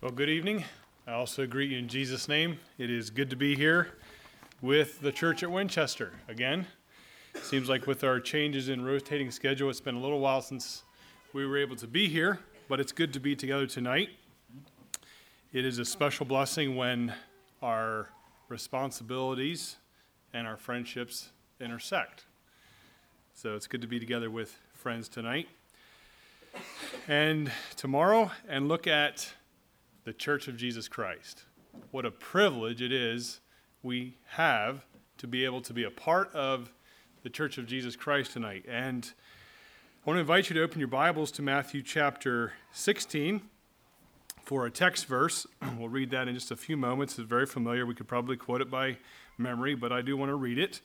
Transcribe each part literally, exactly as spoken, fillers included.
Well, good evening. I also greet you in Jesus' name. It is good to be here with the church at Winchester again. Seems like with our changes in rotating schedule, it's been a little while since we were able to be here, but it's good to be together tonight. It is a special blessing when our responsibilities and our friendships intersect. So it's good to be together with friends tonight and tomorrow and look at the Church of Jesus Christ. What a privilege it is we have to be able to be a part of the Church of Jesus Christ tonight. And I want to invite you to open your Bibles to Matthew chapter sixteen for a text verse. We'll read that in just a few moments. It's very familiar. We could probably quote it by memory, but I do want to read it.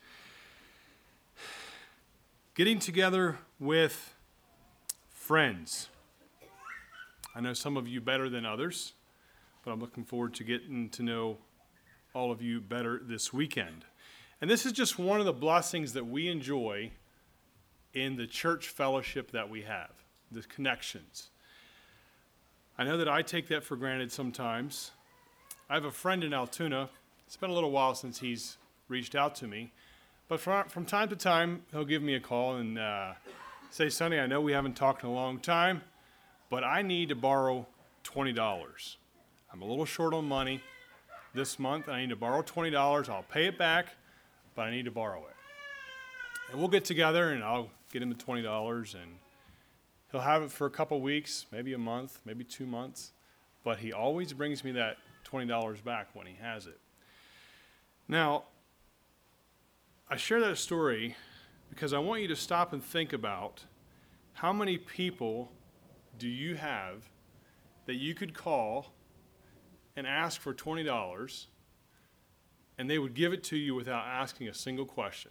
Getting together with friends. I know some of you better than others, but I'm looking forward to getting to know all of you better this weekend. And this is just one of the blessings that we enjoy in the church fellowship that we have, the connections. I know that I take that for granted sometimes. I have a friend in Altoona. It's been a little while since he's reached out to me, but from, from time to time, he'll give me a call and uh, say, Sonny, I know we haven't talked in a long time, but I need to borrow twenty dollars. I'm a little short on money this month. I need to borrow twenty dollars. I'll pay it back, but I need to borrow it. And we'll get together, and I'll get him the twenty dollars, and he'll have it for a couple weeks, maybe a month, maybe two months. But he always brings me that twenty dollars back when he has it. Now, I share that story because I want you to stop and think about how many people do you have that you could call and ask for twenty dollars, and they would give it to you without asking a single question.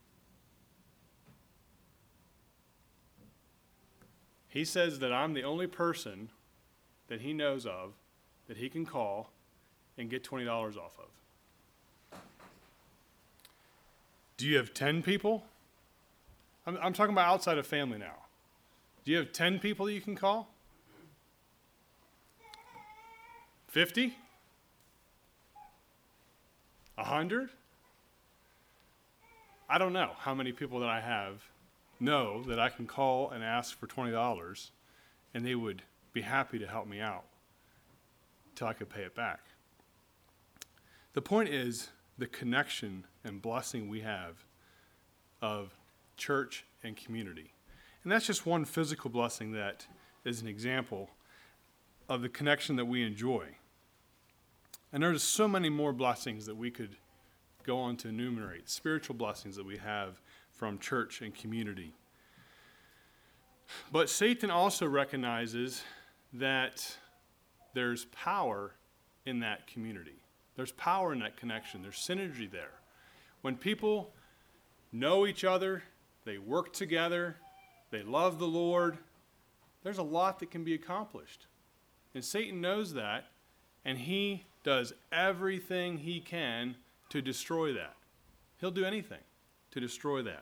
He says that I'm the only person that he knows of that he can call and get twenty dollars off of. Do you have ten people? I'm, I'm talking about outside of family now. Do you have ten people that you can call? fifty? A hundred? I don't know how many people that I have know that I can call and ask for twenty dollars and they would be happy to help me out until I could pay it back. The point is the connection and blessing we have of church and community. And that's just one physical blessing that is an example of the connection that we enjoy. And there's so many more blessings that we could go on to enumerate, spiritual blessings that we have from church and community. But Satan also recognizes that there's power in that community. There's power in that connection. There's synergy there. When people know each other, they work together, they love the Lord, there's a lot that can be accomplished. And Satan knows that, and he does everything he can to destroy that. He'll do anything to destroy that.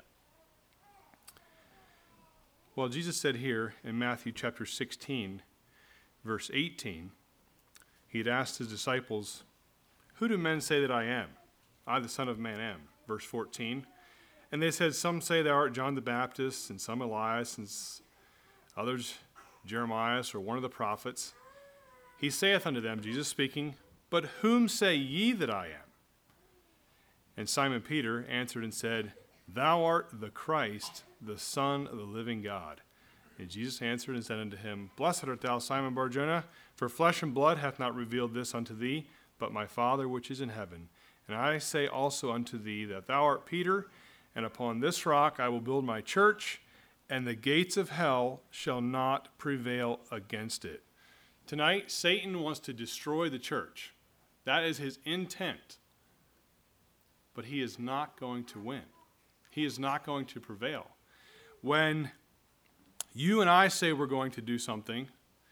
Well, Jesus said here in Matthew chapter sixteen, verse eighteen, he had asked his disciples, "Who do men say that I am? I, the Son of Man, am." Verse fourteen. And they said, "Some say thou art John the Baptist, and some Elias, and others Jeremiah, or one of the prophets." He saith unto them, Jesus speaking, "But whom say ye that I am?" And Simon Peter answered and said, "Thou art the Christ, the Son of the living God." And Jesus answered and said unto him, "Blessed art thou, Simon Bar-Jonah, for flesh and blood hath not revealed this unto thee, but my Father which is in heaven. And I say also unto thee that thou art Peter, and upon this rock I will build my church, and the gates of hell shall not prevail against it." Tonight, Satan wants to destroy the church. That is his intent. But he is not going to win. He is not going to prevail. When you and I say we're going to do something,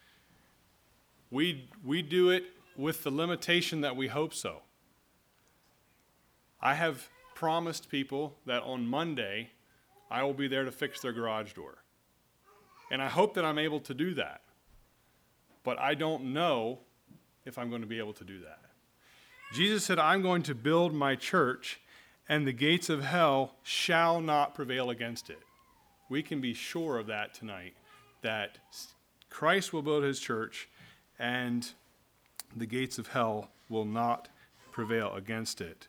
we, we do it with the limitation that we hope so. I have promised people that on Monday I will be there to fix their garage door. And I hope that I'm able to do that. But I don't know if I'm going to be able to do that. Jesus said, I'm going to build my church, and the gates of hell shall not prevail against it. We can be sure of that tonight, that Christ will build his church, and the gates of hell will not prevail against it.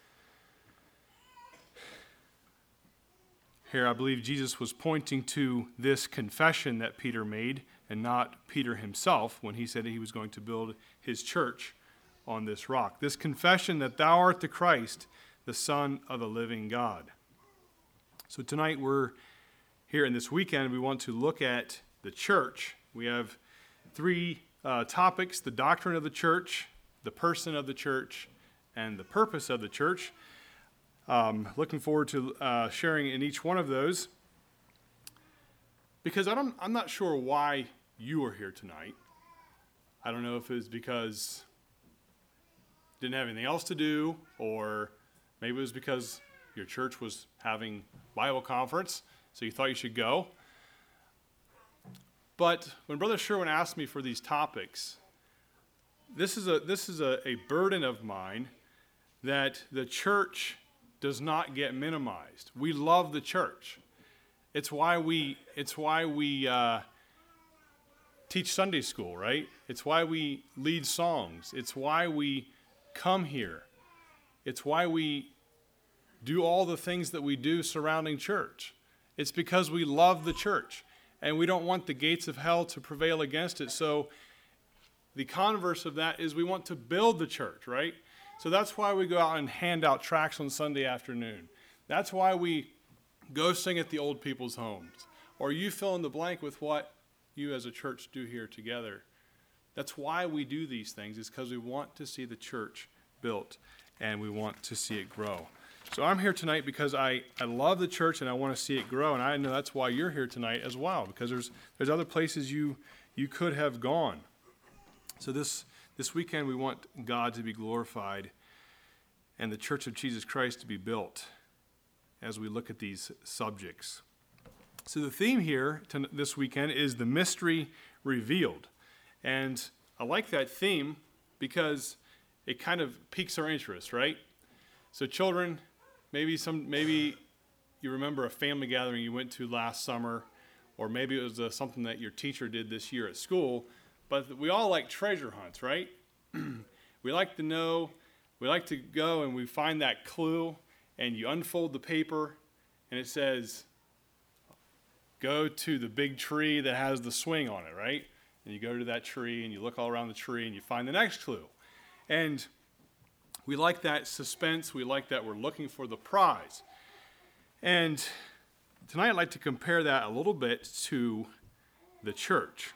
Here, I believe Jesus was pointing to this confession that Peter made, and not Peter himself, when he said he was going to build his church on this rock. This confession that thou art the Christ, the Son of the living God. So tonight we're here, in this weekend, we want to look at the church. We have three uh, topics: the doctrine of the church, the person of the church, and the purpose of the church. Um, looking forward to uh, sharing in each one of those, because I don't, I'm not sure why you are here tonight. I don't know if it's because you didn't have anything else to do, or maybe it was because your church was having Bible conference, so you thought you should go. But when Brother Sherwin asked me for these topics, this is a this is a, a burden of mine, that the church does not get minimized. We love the church. It's why we it's why we uh, teach Sunday school, right? It's why we lead songs. It's why we come here. It's why we do all the things that we do surrounding church. It's because we love the church, and we don't want the gates of hell to prevail against it. So the converse of that is we want to build the church, right? So that's why we go out and hand out tracts on Sunday afternoon. That's why we go sing at the old people's homes. Or you fill in the blank with what you as a church do here together. That's why we do these things, is because we want to see the church built, and we want to see it grow. So I'm here tonight because I, I love the church, and I want to see it grow, and I know that's why you're here tonight as well, because there's there's other places you you could have gone. So this This weekend, we want God to be glorified and the Church of Jesus Christ to be built as we look at these subjects. So the theme here to this weekend is the mystery revealed. And I like that theme because it kind of piques our interest, right? So children, maybe some, maybe you remember a family gathering you went to last summer, or maybe it was uh, something that your teacher did this year at school. But we all like treasure hunts, right? We like to know, we like to go and we find that clue, and you unfold the paper, and it says, go to the big tree that has the swing on it, right? And you go to that tree, and you look all around the tree, and you find the next clue. And we like that suspense. We like that we're looking for the prize. And tonight I'd like to compare that a little bit to the church.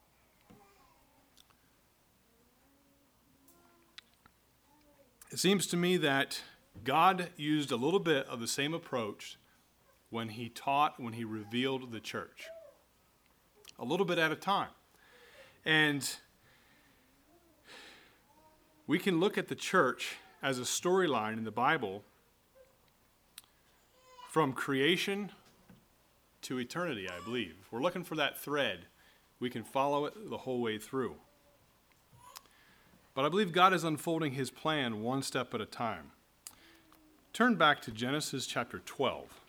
It seems to me that God used a little bit of the same approach when he taught, when he revealed the church. A little bit at a time. And we can look at the church as a storyline in the Bible from creation to eternity, I believe. If we're looking for that thread, we can follow it the whole way through. But I believe God is unfolding his plan one step at a time. Turn back to Genesis chapter twelve.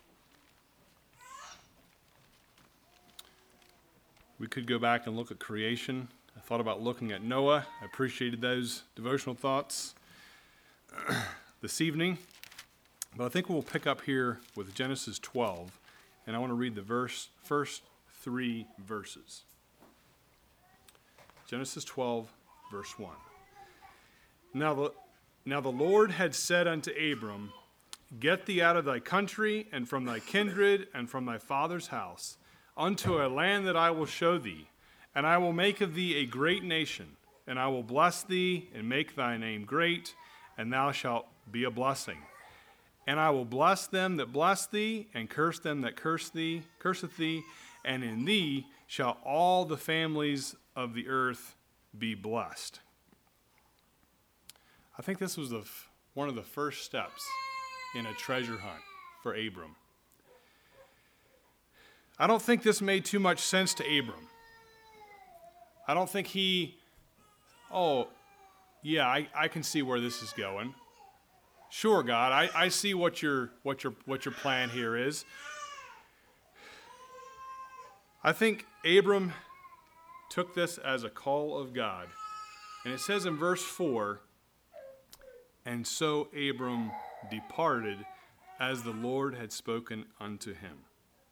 We could go back and look at creation. I thought about looking at Noah. I appreciated those devotional thoughts this evening. But I think we'll pick up here with Genesis twelve, and I want to read the verse, first three verses. Genesis twelve, verse one. Now the, now the Lord had said unto Abram, get thee out of thy country, and from thy kindred, and from thy father's house, unto a land that I will show thee, and I will make of thee a great nation, and I will bless thee, and make thy name great, and thou shalt be a blessing. And I will bless them that bless thee, and curse them that curse thee, curseth thee, and in thee shall all the families of the earth be blessed. I think this was the, one of the first steps in a treasure hunt for Abram. I don't think this made too much sense to Abram. I don't think he, oh, yeah, I, I can see where this is going. Sure, God, I, I see what your what your what your plan here is. I think Abram took this as a call of God. And it says in verse four, and so Abram departed as the Lord had spoken unto him.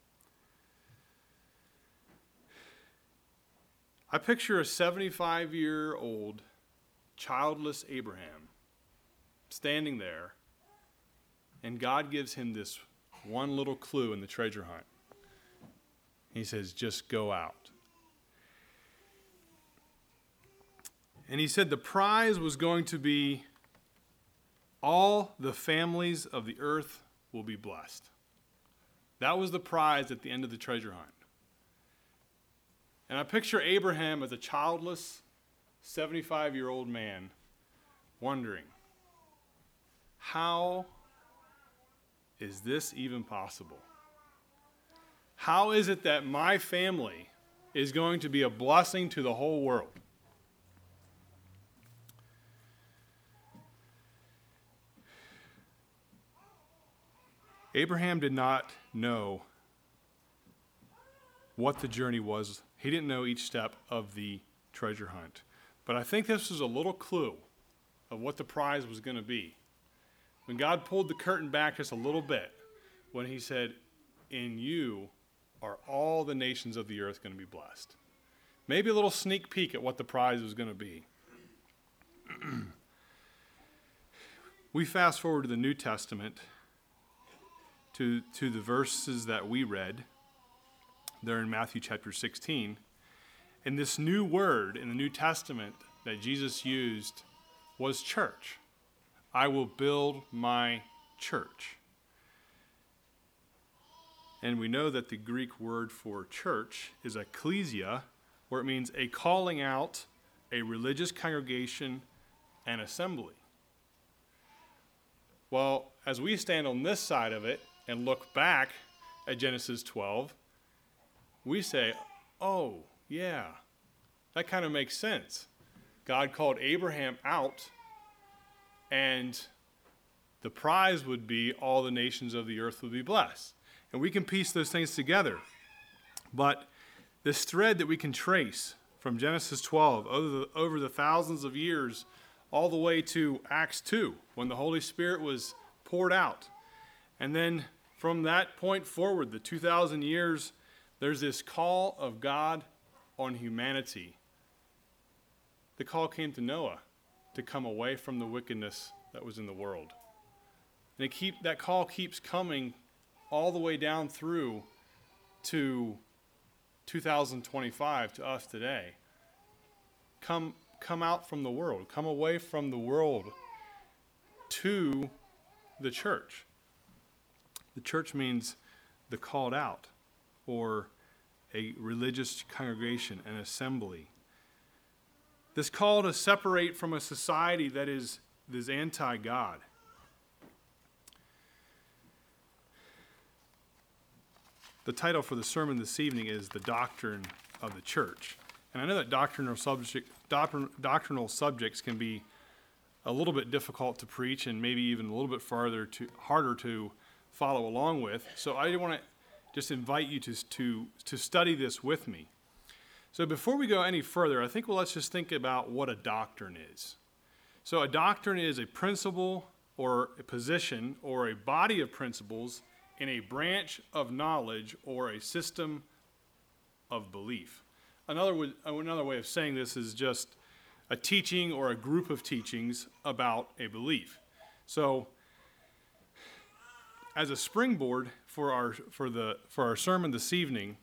I picture a seventy-five-year-old childless Abraham standing there, and God gives him this one little clue in the treasure hunt. He says, just go out. And he said the prize was going to be all the families of the earth will be blessed. That was the prize at the end of the treasure hunt. And I picture Abraham as a childless, seventy-five-year-old man wondering, how is this even possible? How is it that my family is going to be a blessing to the whole world? Abraham did not know what the journey was. He didn't know each step of the treasure hunt. But I think this was a little clue of what the prize was going to be. When God pulled the curtain back just a little bit, when he said, in you are all the nations of the earth going to be blessed. Maybe a little sneak peek at what the prize was going to be. We fast forward to the New Testament, to, to the verses that we read. They're in Matthew chapter sixteen. And this new word in the New Testament that Jesus used was church. I will build my church. And we know that the Greek word for church is ecclesia, where it means a calling out, a religious congregation, an assembly. Well, as we stand on this side of it and look back at Genesis twelve, we say, oh, yeah, that kind of makes sense. God called Abraham out, and the prize would be all the nations of the earth would be blessed. And we can piece those things together. But this thread that we can trace from Genesis twelve over the, over the thousands of years all the way to Acts two, when the Holy Spirit was poured out. And then from that point forward, the two thousand years, there's this call of God on humanity. The call came to Noah to come away from the wickedness that was in the world. And it keep, that call keeps coming all the way down through to two thousand twenty-five, to us today. Come, come out from the world. Come away from the world to the church. The church means the called out, or a religious congregation, an assembly. This call to separate from a society that is, that is anti-God. The title for the sermon this evening is The Doctrine of the Church. And I know that doctrinal, subject, doctrin, doctrinal subjects can be a little bit difficult to preach, and maybe even a little bit farther to, harder to follow along with. So I want to just invite you to, to, to study this with me. So before we go any further, I think well, let's just think about what a doctrine is. So a doctrine is a principle or a position or a body of principles in a branch of knowledge or a system of belief. Another, way, another way of saying this is just a teaching or a group of teachings about a belief. So as a springboard for our for the for our sermon this evening,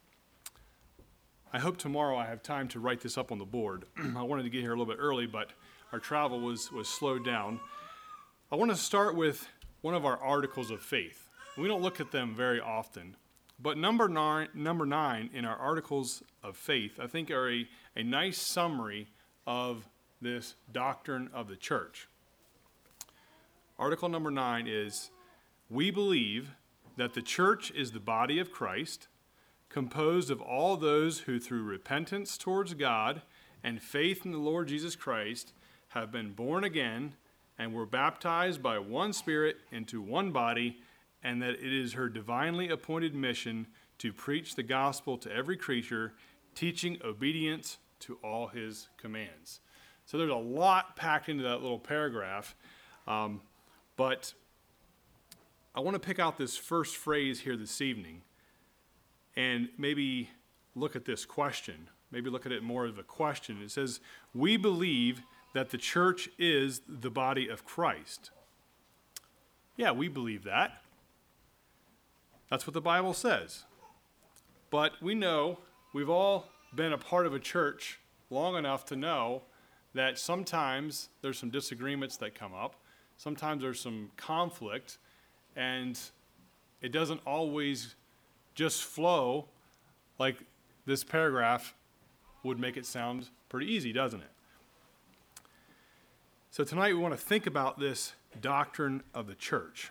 I hope tomorrow I have time to write this up on the board. I wanted to get here a little bit early, but our travel was was slowed down. I want to start with one of our articles of faith. We don't look at them very often, but number nine, number nine in our articles of faith, I think, are a, a nice summary of this doctrine of the church. Article number nine is, we believe that the church is the body of Christ, composed of all those who through repentance towards God and faith in the Lord Jesus Christ have been born again and were baptized by one Spirit into one body, and that it is her divinely appointed mission to preach the gospel to every creature, teaching obedience to all his commands. So there's a lot packed into that little paragraph, um, but I want to pick out this first phrase here this evening and maybe look at this question. Maybe look at it more of a question. It says, we believe that the church is the body of Christ. Yeah, we believe that. That's what the Bible says. But we know, we've all been a part of a church long enough to know that sometimes there's some disagreements that come up. Sometimes there's some conflict, and it doesn't always just flow like this paragraph would make it sound pretty easy, doesn't it? So tonight we want to think about this doctrine of the church,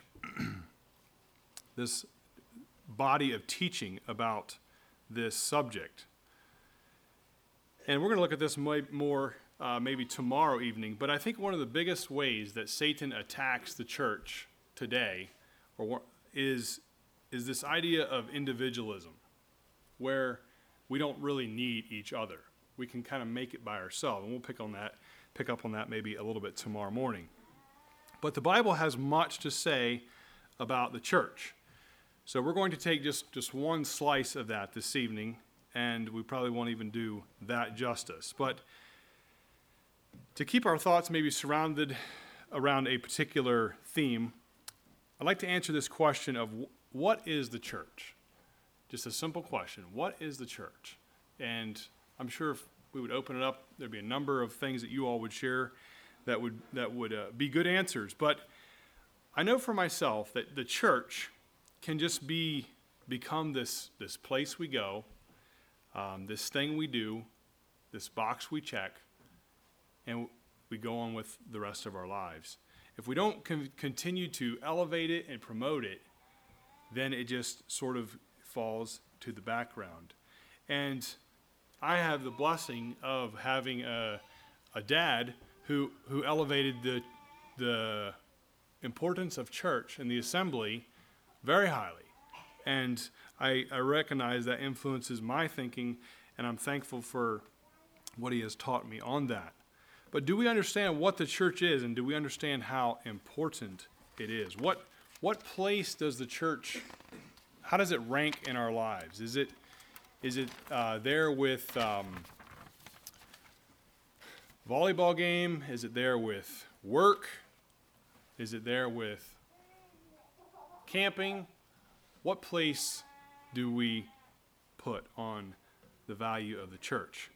this body of teaching about this subject. And we're going to look at this more uh, maybe tomorrow evening, but I think one of the biggest ways that Satan attacks the church today or is, is this idea of individualism, where we don't really need each other. We can kind of make it by ourselves, and we'll pick on that, pick up on that maybe a little bit tomorrow morning. But the Bible has much to say about the church. So we're going to take just, just one slice of that this evening, and we probably won't even do that justice. But to keep our thoughts maybe surrounded around a particular theme, I'd like to answer this question of what is the church? Just a simple question. What is the church? And I'm sure if we would open it up, there'd be a number of things that you all would share that would that would uh, be good answers. But I know for myself that the church can just be become this this place we go, um, this thing we do, this box we check, and we go on with the rest of our lives. If we don't con- continue to elevate it and promote it, then it just sort of falls to the background. And I have the blessing of having a, a dad who who elevated the the importance of church and the assembly very highly. And I, I recognize that influences my thinking, and I'm thankful for what he has taught me on that. But do we understand what the church is, and do we understand how important it is? What what place does the church, how does it rank in our lives? Is it is it uh, there with um, volleyball game? Is it there with work? Is it there with camping? What place do we put on the value of the church?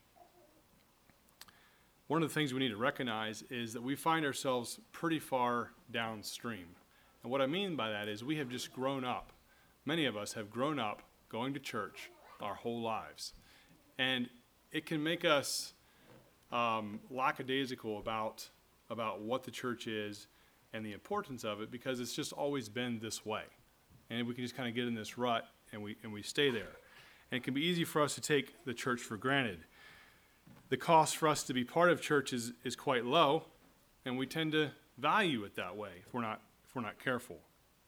One of the things we need to recognize is that we find ourselves pretty far downstream. And what I mean by that is we have just grown up. Many of us have grown up going to church our whole lives. And it can make us um, lackadaisical about, about what the church is and the importance of it, because it's just always been this way. And we can just kind of get in this rut and we and we stay there. And it can be easy for us to take the church for granted. The cost for us to be part of church is, is quite low, and we tend to value it that way if we're not if we're not careful.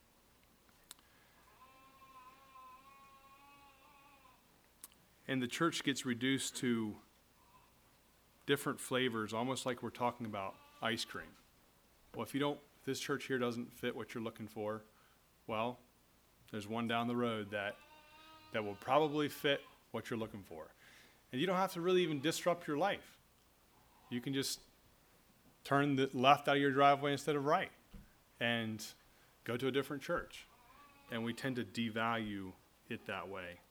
And the church gets reduced to different flavors, almost like we're talking about ice cream. Well, if you don't, if this church here doesn't fit what you're looking for, well, there's one down the road that that will probably fit what you're looking for. And you don't have to really even disrupt your life. You can just turn the left out of your driveway instead of right and go to a different church. And we tend to devalue it that way.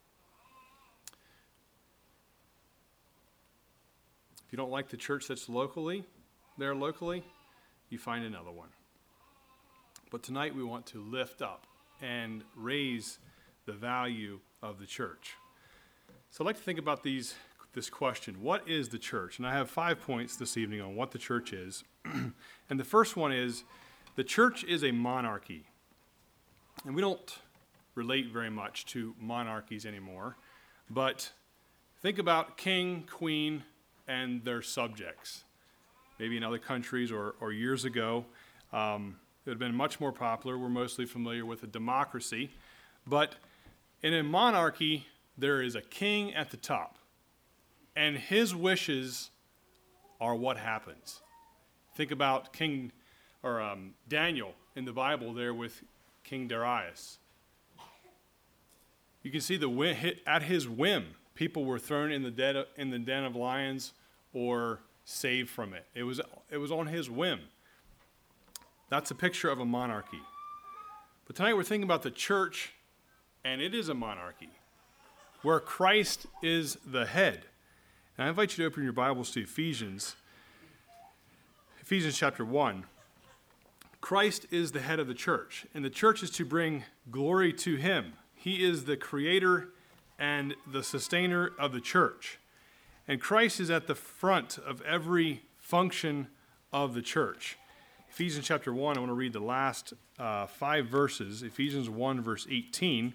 If you don't like the church that's locally, there locally, you find another one. But tonight we want to lift up and raise the value of the church. So I'd like to think about these this question. What is the church? And I have five points this evening on what the church is. And the first one is, the church is a monarchy. And we don't relate very much to monarchies anymore, but think about king, queen, and their subjects. maybe in other countries or, or years ago, um, it would have been much more popular. We're mostly familiar with a democracy. But in a monarchy, there is a king at the top, and his wishes are what happens. Think about King or um, Daniel in the Bible there with King Darius. You can see the hit at his whim, people were thrown in the den in the den of lions or saved from it. It was it was on his whim. That's a picture of a monarchy. But tonight we're thinking about the church, and it is a monarchy where Christ is the head. And I invite you to open your Bibles to Ephesians, Ephesians chapter one. Christ is the head of the church, and the church is to bring glory to him. He is the creator and the sustainer of the church. And Christ is at the front of every function of the church. Ephesians chapter one, I want to read the last uh, five verses. Ephesians one, verse eighteen.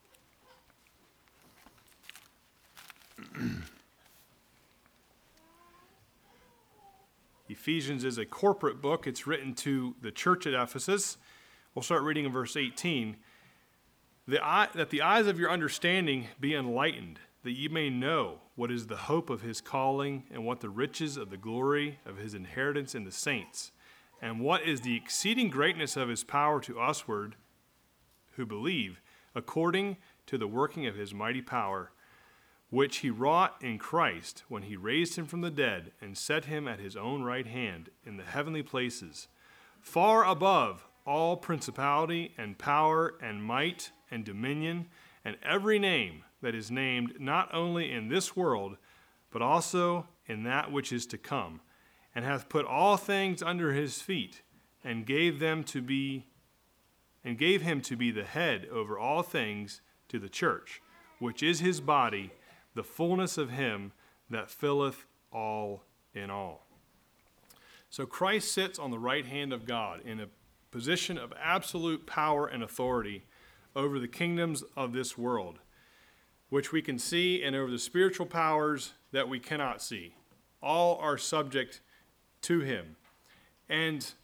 Ephesians is a corporate book. It's written to the church at Ephesus. We'll start reading in verse eighteen. The eye, that the eyes of your understanding be enlightened, that ye may know what is the hope of his calling, and what the riches of the glory of his inheritance in the saints, and what is the exceeding greatness of his power to usward who believe, according to the working of his mighty power, which he wrought in Christ when he raised him from the dead and set him at his own right hand in the heavenly places, far above all principality and power and might and dominion and every name that is named, not only in this world, but also in that which is to come, and hath put all things under his feet, and gave them to be, and gave him to be the head over all things to the church, which is his body, the fullness of him that filleth all in all. So Christ sits on the right hand of God in a position of absolute power and authority over the kingdoms of this world, which we can see, and over the spiritual powers that we cannot see. All are subject to him. And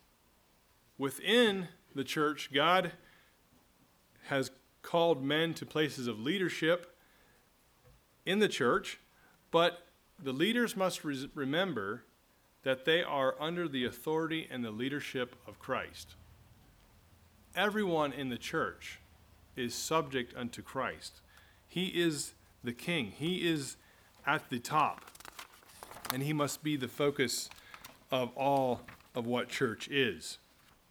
within the church, God has called men to places of leadership in the church, but the leaders must re- remember that they are under the authority and the leadership of Christ. Everyone in the church is subject unto Christ. He is the king. He is at the top, and he must be the focus of all of what church is.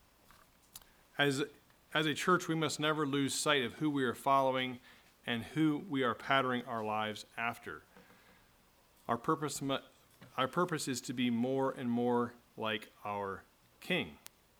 As, as a church, we must never lose sight of who we are following and who we are patterning our lives after. Our purpose, our purpose is to be more and more like our King.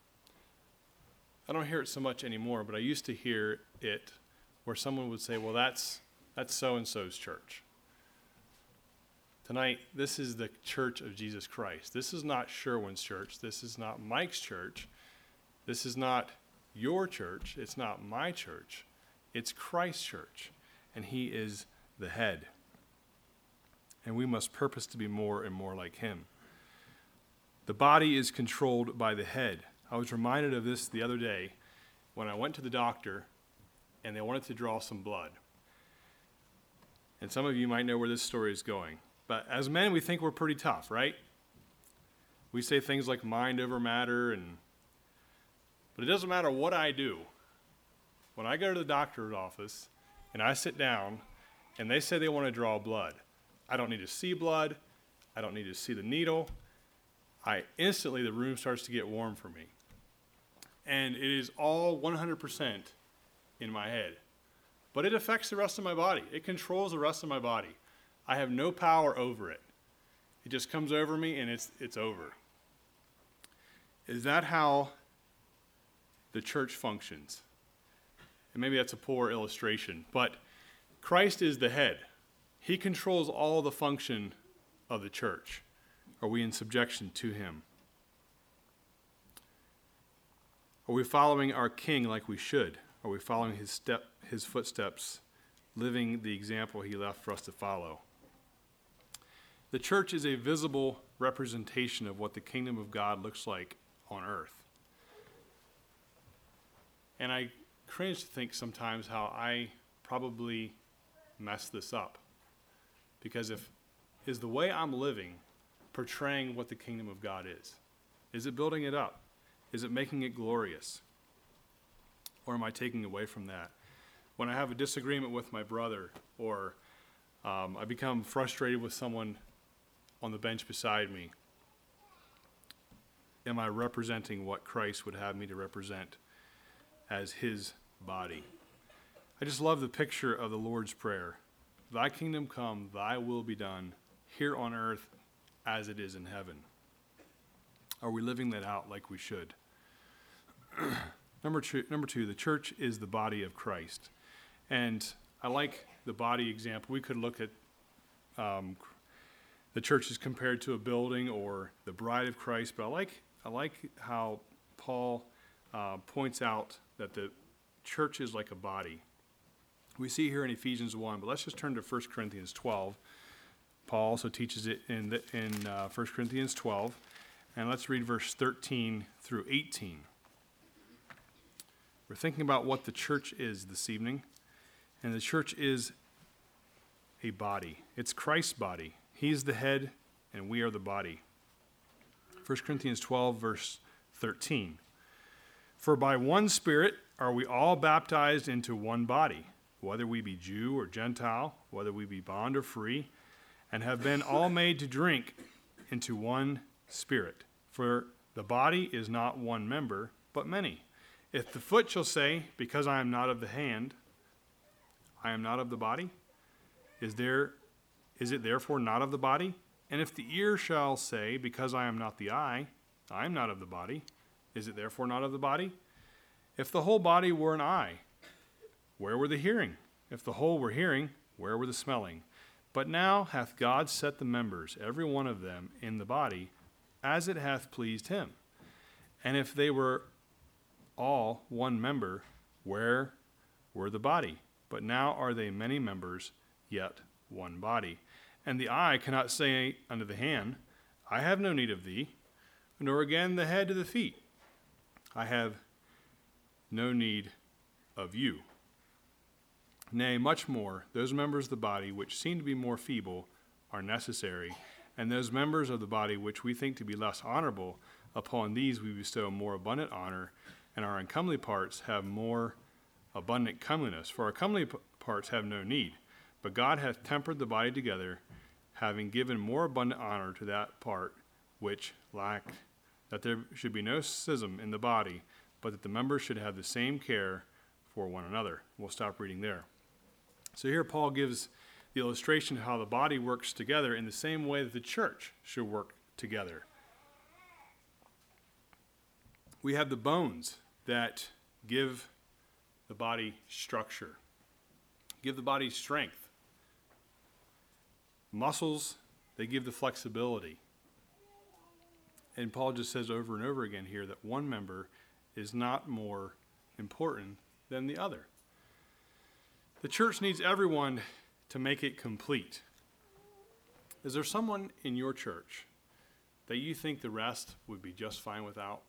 I don't hear it so much anymore, but I used to hear it where someone would say, well, that's that's so-and-so's church. Tonight, this is the church of Jesus Christ. This is not Sherwin's church. This is not Mike's church. This is not your church. It's not my church. It's Christ's church, and he is the head. And we must purpose to be more and more like him. The body is controlled by the head. I was reminded of this the other day when I went to the doctor and they wanted to draw some blood. And some of you might know where this story is going. But as men, we think we're pretty tough, right? We say things like mind over matter, and but it doesn't matter what I do. When I go to the doctor's office and I sit down and they say they want to draw blood, I don't need to see blood. I don't need to see the needle. I instantly, the room starts to get warm for me. And it is all one hundred percent in my head. But it affects the rest of my body. It controls the rest of my body. I have no power over it. It just comes over me and it's it's over. Is that how the church functions? And maybe that's a poor illustration, but Christ is the head. He controls all the function of the church. Are we in subjection to him? Are we following our King like we should? Are we following his step, his footsteps, living the example he left for us to follow? The church is a visible representation of what the kingdom of God looks like on earth. And I cringe to think sometimes how I probably mess this up. Because if is the way I'm living portraying what the kingdom of God is? Is it building it up? Is it making it glorious? Or am I taking away from that? When I have a disagreement with my brother, or um, I become frustrated with someone on the bench beside me, am I representing what Christ would have me to represent as his body? I just love the picture of the Lord's Prayer. Thy kingdom come, thy will be done, here on earth as it is in heaven. Are we living that out like we should? Number two, number two, the church is the body of Christ. And I like the body example. We could look at um, the church is compared to a building or the bride of Christ, but I like I like how Paul uh, points out that the church is like a body. We see here in Ephesians one, but let's just turn to First Corinthians twelve. Paul also teaches it in the, in uh, First Corinthians twelve, and let's read verse thirteen through eighteen. We're thinking about what the church is this evening, and the church is a body. It's Christ's body. He's the head, and we are the body. First Corinthians twelve, verse thirteen. For by one Spirit are we all baptized into one body, whether we be Jew or Gentile, whether we be bond or free, and have been all made to drink into one Spirit. For the body is not one member, but many. If the foot shall say, because I am not of the hand, I am not of the body, is there is it therefore not of the body? And if the ear shall say, because I am not the eye, I am not of the body, is it therefore not of the body? If the whole body were an eye, where were the hearing? If the whole were hearing, where were the smelling? But now hath God set the members, every one of them, in the body, as it hath pleased him. And if they were all one member, where were the body? But now are they many members, yet one body. And the eye cannot say unto the hand, I have no need of thee, nor again the head to the feet, I have no need of you. Nay, much more, those members of the body which seem to be more feeble are necessary, and those members of the body which we think to be less honorable, upon these we bestow more abundant honor, and our uncomely parts have more abundant comeliness. For our comely p- parts have no need, but God hath tempered the body together, having given more abundant honor to that part which lacked, that there should be no schism in the body, but that the members should have the same care for one another. We'll stop reading there. So here Paul gives the illustration of how the body works together in the same way that the church should work together. We have the bones that give the body structure, give the body strength. Muscles, they give the flexibility. And Paul just says over and over again here that one member is not more important than the other. The church needs everyone to make it complete. Is there someone in your church that you think the rest would be just fine without?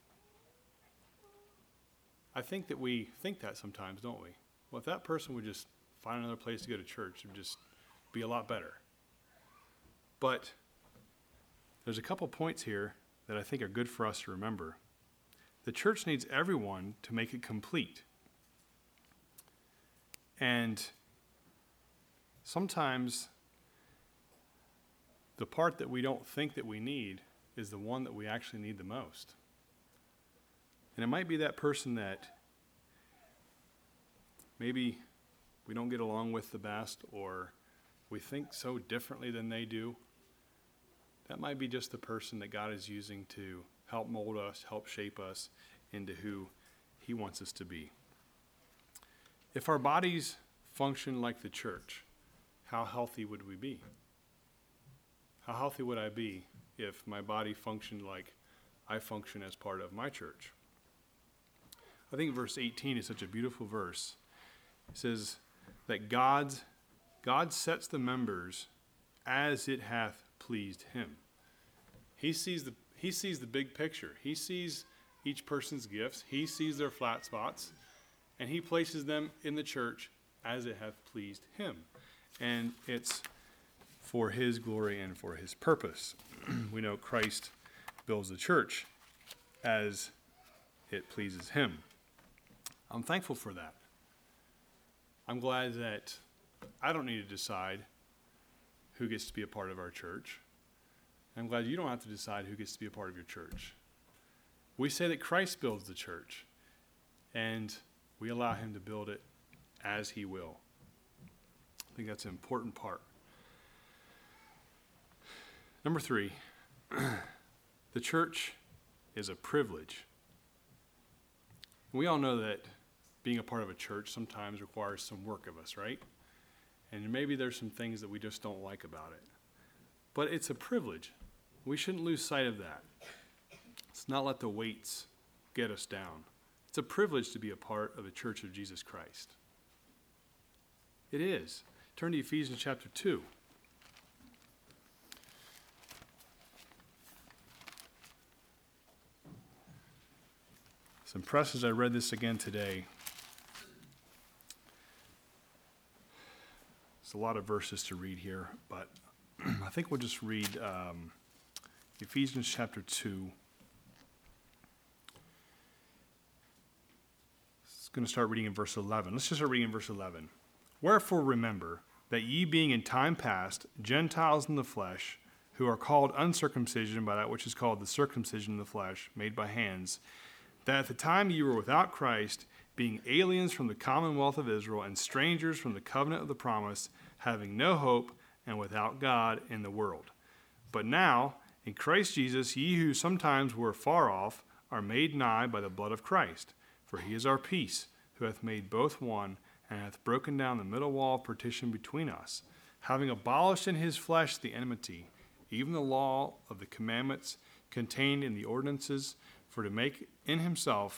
I think that we think that sometimes, don't we? Well, if that person would just find another place to go to church, it would just be a lot better. But there's a couple points here that I think are good for us to remember. The church needs everyone to make it complete. And sometimes the part that we don't think that we need is the one that we actually need the most. And it might be that person that maybe we don't get along with the best, or we think so differently than they do. That might be just the person that God is using to help mold us, help shape us into who he wants us to be. If our bodies function like the church, how healthy would we be? How healthy would I be if my body functioned like I function as part of my church? I think verse eighteen is such a beautiful verse. It says that God's, God sets the members as it hath pleased him. He sees the he sees the big picture. He sees each person's gifts. He sees their flat spots, and he places them in the church as it hath pleased him. And it's for his glory and for his purpose. We know Christ builds the church as it pleases him. I'm thankful for that. I'm glad that I don't need to decide who gets to be a part of our church. I'm glad you don't have to decide who gets to be a part of your church. We say that Christ builds the church, and we allow him to build it as he will. I think that's an important part. Number three, the church is a privilege. We all know that being a part of a church sometimes requires some work of us, right? And maybe there's some things that we just don't like about it. But it's a privilege. We shouldn't lose sight of that. Let's not let the weights get us down. It's a privilege to be a part of the Church of Jesus Christ. It is. Turn to Ephesians chapter two. It's impressed as I read this again today. There's a lot of verses to read here, but I think we'll just read um, Ephesians chapter two. It's going to start reading in verse eleven. Let's just start reading in verse eleven. Wherefore remember that ye being in time past Gentiles in the flesh, who are called uncircumcision by that which is called the circumcision in the flesh, made by hands, that at the time ye were without Christ, being aliens from the commonwealth of Israel and strangers from the covenant of the promise, having no hope and without God in the world. But now, in Christ Jesus, ye who sometimes were far off are made nigh by the blood of Christ. For he is our peace, who hath made both one, and hath broken down the middle wall of partition between us, having abolished in his flesh the enmity, even the law of the commandments contained in the ordinances, for to make in himself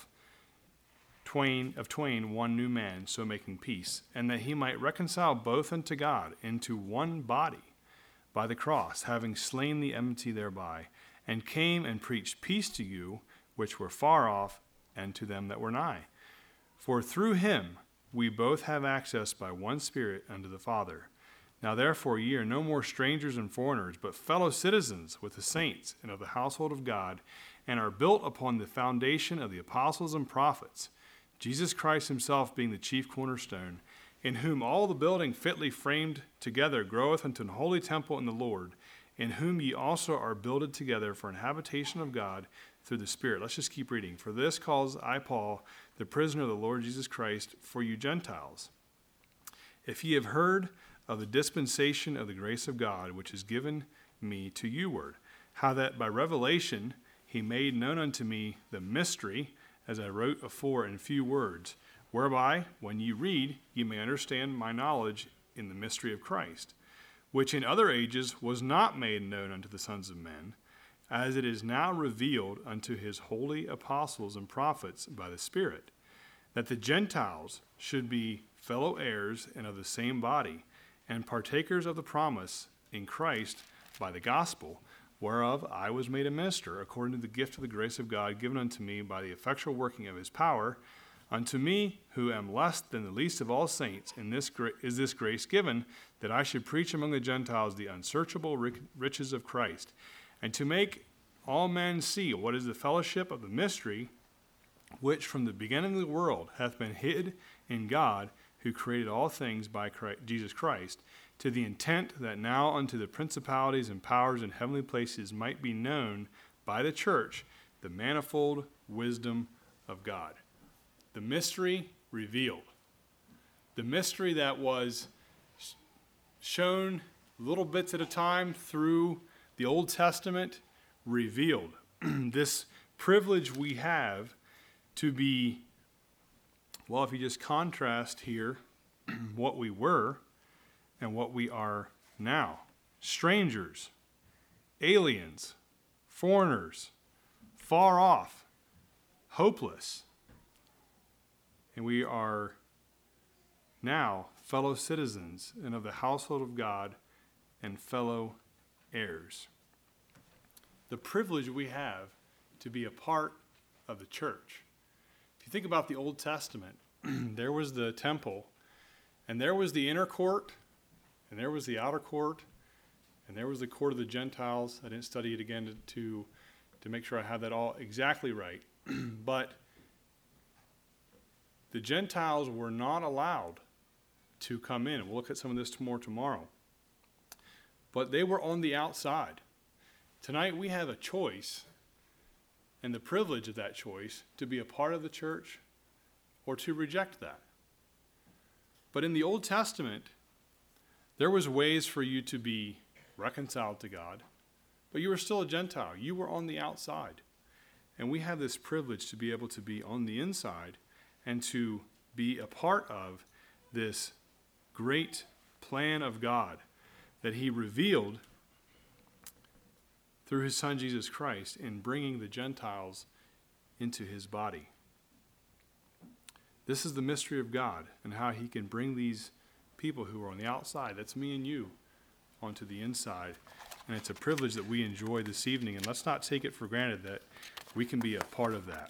twain of twain one new man, so making peace, and that he might reconcile both unto God into one body by the cross, having slain the enmity thereby, and came and preached peace to you which were far off, and to them that were nigh. For through him we both have access by one Spirit unto the Father. Now therefore ye are no more strangers and foreigners, but fellow citizens with the saints and of the household of God, and are built upon the foundation of the apostles and prophets, Jesus Christ himself being the chief cornerstone, in whom all the building fitly framed together groweth unto an holy temple in the Lord, in whom ye also are builded together for an habitation of God through the Spirit. Let's just keep reading. For this cause I, Paul, the prisoner of the Lord Jesus Christ, for you Gentiles. If ye have heard of the dispensation of the grace of God, which is given me to you ward, how that by revelation he made known unto me the mystery, as I wrote afore in few words, whereby, when ye read, ye may understand my knowledge in the mystery of Christ, which in other ages was not made known unto the sons of men, as it is now revealed unto his holy apostles and prophets by the Spirit, that the Gentiles should be fellow heirs and of the same body, and partakers of the promise in Christ by the gospel, whereof I was made a minister, according to the gift of the grace of God given unto me by the effectual working of his power. Unto me, who am less than the least of all saints, in this gra- is this grace given, that I should preach among the Gentiles the unsearchable riches of Christ, and to make all men see what is the fellowship of the mystery, which from the beginning of the world hath been hid in God, who created all things by Christ, Jesus Christ, to the intent that now unto the principalities and powers in heavenly places might be known by the church the manifold wisdom of God. The mystery revealed. The mystery that was shown little bits at a time through the Old Testament revealed. This privilege we have to be, well, if you just contrast here what we were and what we are now. Strangers, aliens, foreigners, far off, hopeless. And we are now fellow citizens and of the household of God and fellow heirs. the privilege we have to be a part of the church. If you think about the Old Testament, there was the temple, and there was the inner court, and there was the outer court, and there was the court of the Gentiles. I didn't study it again to, to, to make sure I have that all exactly right. But the Gentiles were not allowed to come in. We'll look at some of this more tomorrow. But they were on the outside. Tonight we have a choice and the privilege of that choice to be a part of the church or to reject that. But in the Old Testament, there was ways for you to be reconciled to God, but you were still a Gentile. You were on the outside. And we have this privilege to be able to be on the inside and to be a part of this great plan of God that he revealed through his son Jesus Christ in bringing the Gentiles into his body. This is the mystery of God and how he can bring these people who are on the outside, that's me and you, onto the inside. And it's a privilege that we enjoy this evening, and let's not take it for granted that we can be a part of that.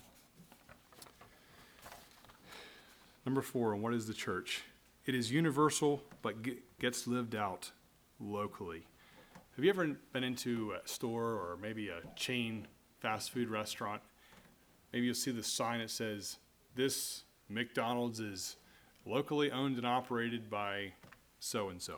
Number four, and what is the church? It is universal, but gets lived out locally. Have you ever been into a store or maybe a chain fast food restaurant? Maybe you'll see the sign that says, this McDonald's is locally owned and operated by so-and-so.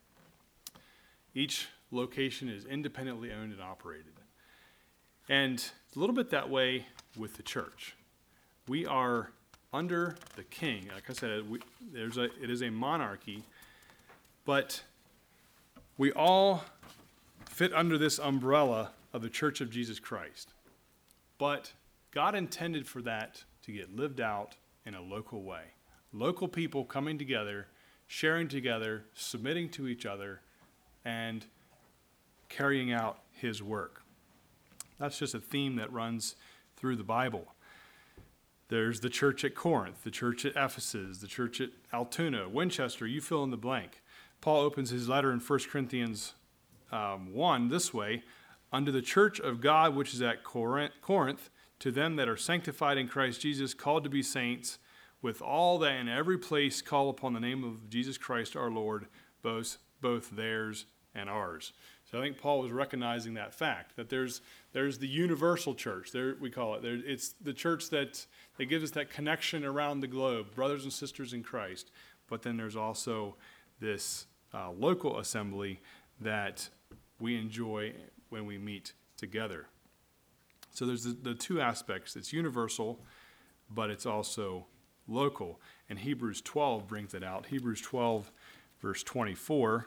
Each location is independently owned and operated. And it's a little bit that way with the church. We are under the king. Like I said, we, there's a, it is a monarchy, but we all fit under this umbrella of the Church of Jesus Christ. But God intended for that to get lived out in a local way. Local people coming together, sharing together, submitting to each other, and carrying out his work. That's just a theme that runs through the Bible. There's the church at Corinth, the church at Ephesus, the church at Altoona, Winchester, you fill in the blank. Paul opens his letter in First Corinthians um, one this way, unto the church of God which is at Corinth, to them that are sanctified in Christ Jesus, called to be saints, with all that in every place call upon the name of Jesus Christ our Lord, both, both theirs and ours. So I think Paul was recognizing that fact, that there's there's the universal church, there we call it. There, it's the church that, that gives us that connection around the globe, brothers and sisters in Christ. But then there's also this uh, local assembly that we enjoy when we meet together. So there's the, the two aspects. It's universal, but it's also local. And Hebrews twelve brings it out. Hebrews twelve, verse twenty-four.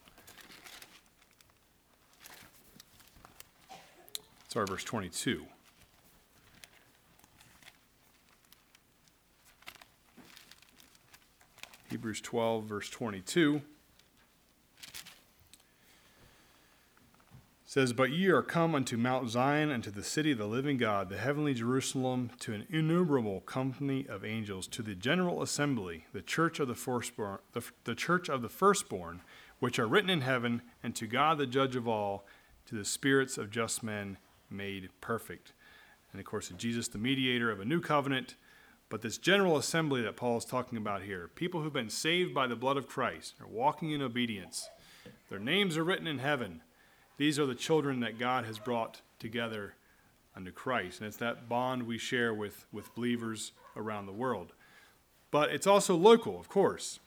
Sorry, verse twenty-two. Hebrews twelve, verse twenty-two. Says, but ye are come unto Mount Zion, and to the city of the living God, the heavenly Jerusalem, to an innumerable company of angels, to the general assembly, the church of the firstborn, the, the church of the firstborn, which are written in heaven, and to God the judge of all, to the spirits of just men made perfect. And of course, Jesus, the mediator of a new covenant. But this general assembly that Paul is talking about here, people who've been saved by the blood of Christ, are walking in obedience. Their names are written in heaven. These are the children that God has brought together unto Christ. And it's that bond we share with, with believers around the world. But it's also local, of course.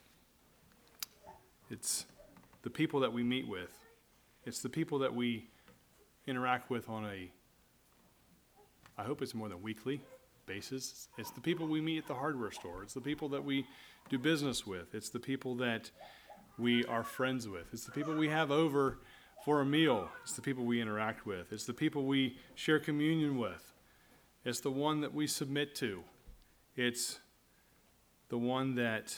It's the people that we meet with. It's the people that we interact with on a, I hope it's more than weekly basis. It's the people we meet at the hardware store. It's the people that we do business with. It's the people that we are friends with. It's the people we have over for a meal. It's the people we interact with. It's the people we share communion with. It's the one that we submit to. It's the one that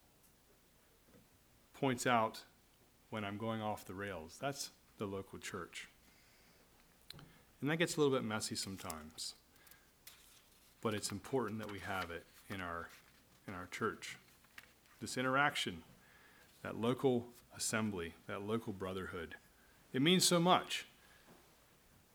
points out when I'm going off the rails. That's the local church. And that gets a little bit messy sometimes. But it's important that we have it in our in our church. This interaction, that local assembly, that local brotherhood. It means so much.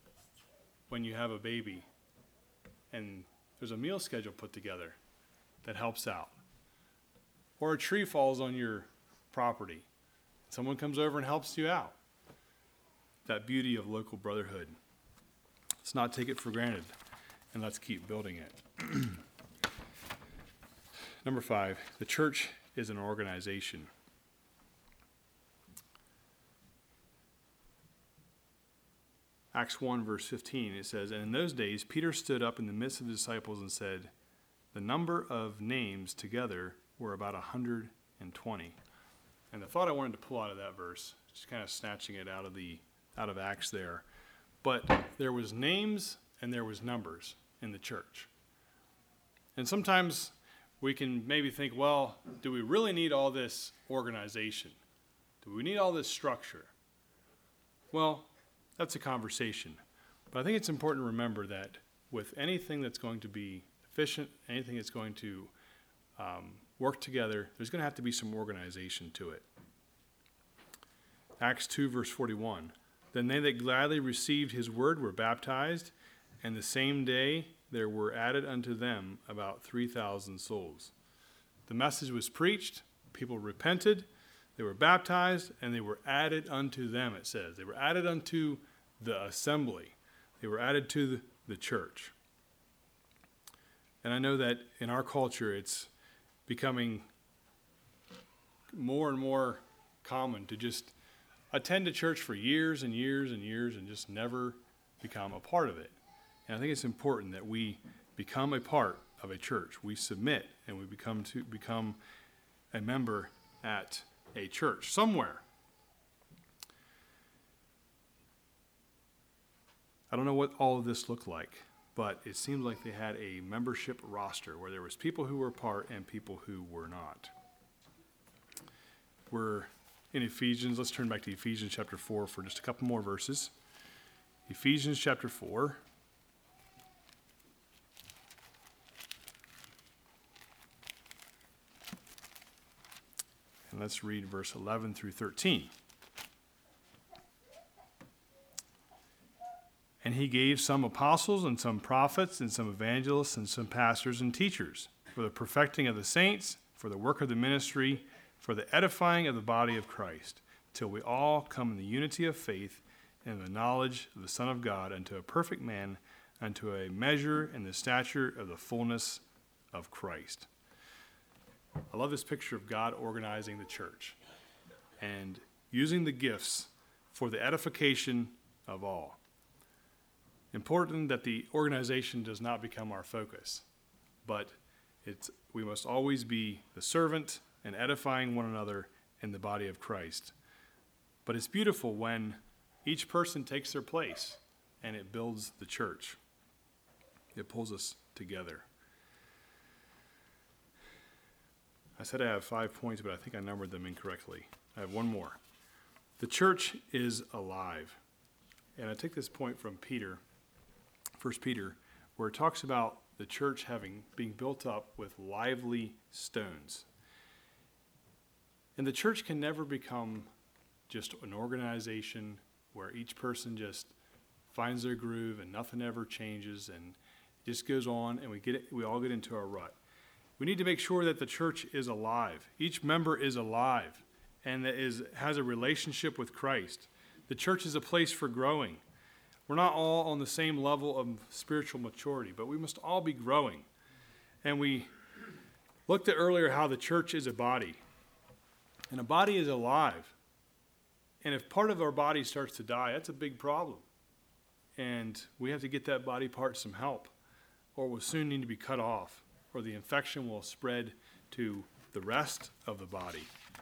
when you have a baby and there's a meal schedule put together that helps out. Or a tree falls on your property. Someone comes over and helps you out. That beauty of local brotherhood. Let's not take it for granted, and let's keep building it. Number five, the church is an organization. Acts one, verse fifteen, it says, "And in those days Peter stood up in the midst of the disciples and said, the number of names together were about a hundred and twenty." And the thought I wanted to pull out of that verse, just kind of snatching it out of the out of Acts there, but there was names and there was numbers in the church. And sometimes we can maybe think, well, do we really need all this organization? Do we need all this structure? Well, that's a conversation. But I think it's important to remember that with anything that's going to be efficient, anything that's going to um, work together, there's going to have to be some organization to it. Acts two, verse forty-one. "Then they that gladly received his word were baptized, and the same day there were added unto them about three thousand souls." The message was preached, people repented, they were baptized, and they were added unto them, it says. They were added unto the assembly. They were added to the, the church. And I know that in our culture, it's becoming more and more common to just attend a church for years and years and years and just never become a part of it. And I think it's important that we become a part of a church. We submit and we become to become a member at a church somewhere. I don't know what all of this looked like, but it seemed like they had a membership roster where there was people who were part and people who were not. We're in Ephesians. Let's turn back to Ephesians chapter four for just a couple more verses. Ephesians chapter four. And let's read verse eleven through thirteen. "And he gave some apostles and some prophets and some evangelists and some pastors and teachers for the perfecting of the saints, for the work of the ministry, for the edifying of the body of Christ, till we all come in the unity of faith and the knowledge of the Son of God, unto a perfect man, unto a measure and the stature of the fullness of Christ." I love this picture of God organizing the church and using the gifts for the edification of all. Important that the organization does not become our focus, but it's we must always be the servant and edifying one another in the body of Christ. But it's beautiful when each person takes their place and it builds the church. It pulls us together. I said I have five points, but I think I numbered them incorrectly. I have one more. The church is alive. And I take this point from Peter, First Peter, where it talks about the church having being built up with lively stones. And the church can never become just an organization where each person just finds their groove and nothing ever changes and it just goes on and we get it, we all get into a rut. We need to make sure that the church is alive. Each member is alive and that is has a relationship with Christ. The church is a place for growing. We're not all on the same level of spiritual maturity, but we must all be growing. And we looked at earlier how the church is a body. And a body is alive. And if part of our body starts to die, that's a big problem. And we have to get that body part some help, or we'll soon need to be cut off, or the infection will spread to the rest of the body.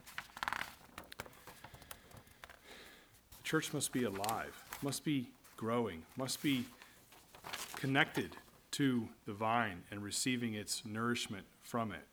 The church must be alive, must be growing, must be connected to the vine and receiving its nourishment from it,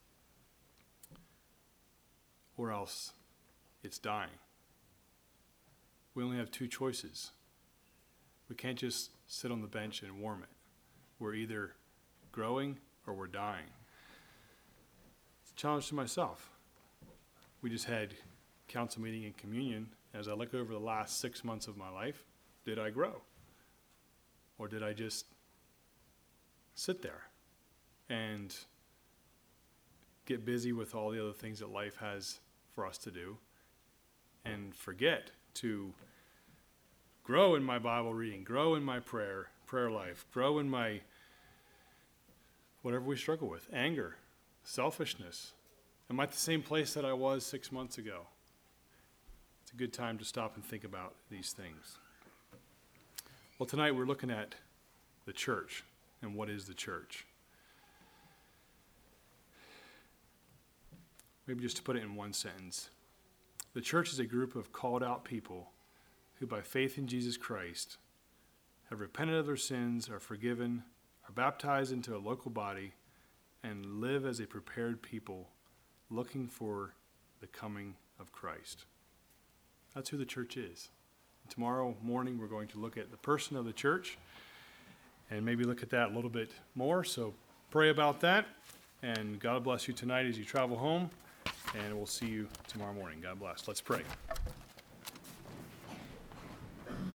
or else it's dying. We only have two choices. We can't just sit on the bench and warm it. We're either growing or we're dying. It's a challenge to myself. We just had council meeting and communion. As I look over the last six months of my life, did I grow? Or did I just sit there and get busy with all the other things that life has for us to do and forget to grow in my Bible reading, grow in my prayer, prayer life, grow in my whatever we struggle with, anger, selfishness? Am I at the same place that I was six months ago? It's a good time to stop and think about these things. Well, tonight we're looking at the church and what is the church. Maybe just to put it in one sentence. The church is a group of called out people who by faith in Jesus Christ have repented of their sins, are forgiven, are baptized into a local body, and live as a prepared people looking for the coming of Christ. That's who the church is. Tomorrow morning we're going to look at the person of the church and maybe look at that a little bit more. So pray about that, and God bless you tonight as you travel home, and we'll see you tomorrow morning. God bless. Let's pray.